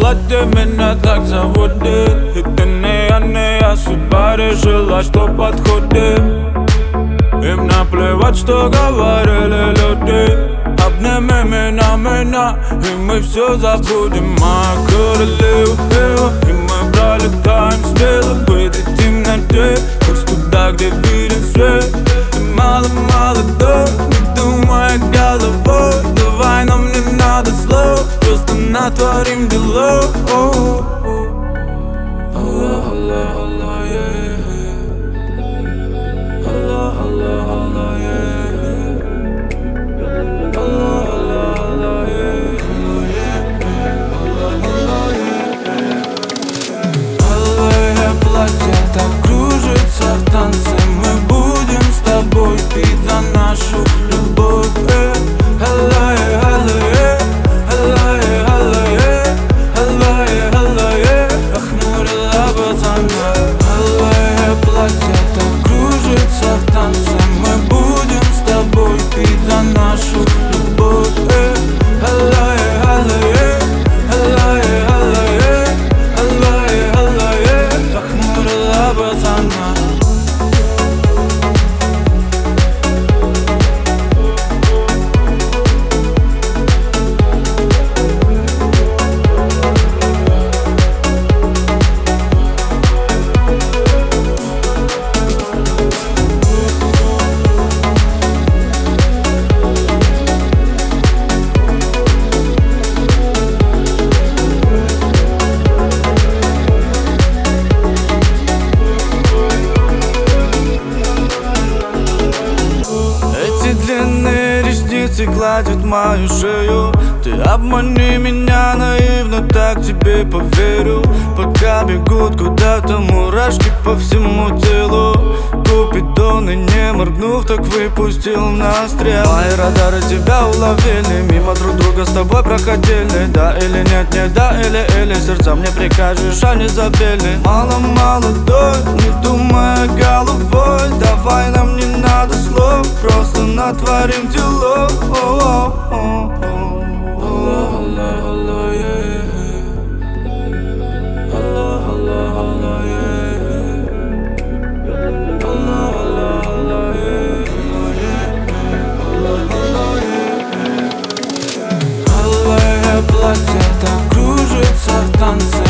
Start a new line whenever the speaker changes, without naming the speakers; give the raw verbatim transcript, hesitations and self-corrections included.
платье меня так заводит. И ты не я, не я, судьба решила, что подходит. Им наплевать, что говорили люди. Обними меня, меня, и мы все забудем. Моя королева, и мы пролетаем смело в этой темноте, хоть туда, где виден свет. Ты мало-мало дор, не думай головой. Давай, нам не надо слов, просто натворим делов. Allah, Allah, Allah, yeah. Allah, Allah, Allah, yeah. Allah, Allah, Allah, yeah. Алое платье так кружится в танце. Мы будем с тобой пить за нашу любовь. Алое, алое, алое, алое, алое, алое. Охмурила пацана. Алое платье так кружится в танце. Мы будем с тобой пить за нашу любовь. Алое, алое, алое, алое, алое, алое. Охмурила пацана.
Длинные ресницы гладят мою шею. Ты обмани меня наивно, так тебе поверю. Пока бегут куда-то мурашки по всему телу. Купидоны, не моргнув, так выпустил на стрел. Мои радары тебя уловили, мимо друг друга с тобой проходили. Да или нет, не да или или, сердца мне прикажешь, а не забили. Мало-мало дой, не думая головой. Давай, нам не надо слов, просто натворим делов.
Allah, Allah, Allah, yeah. Allah, Allah, Allah, yeah. Allah, Allah, Allah, yeah. Allah, Allah, yeah. Алое платье так кружится в танце.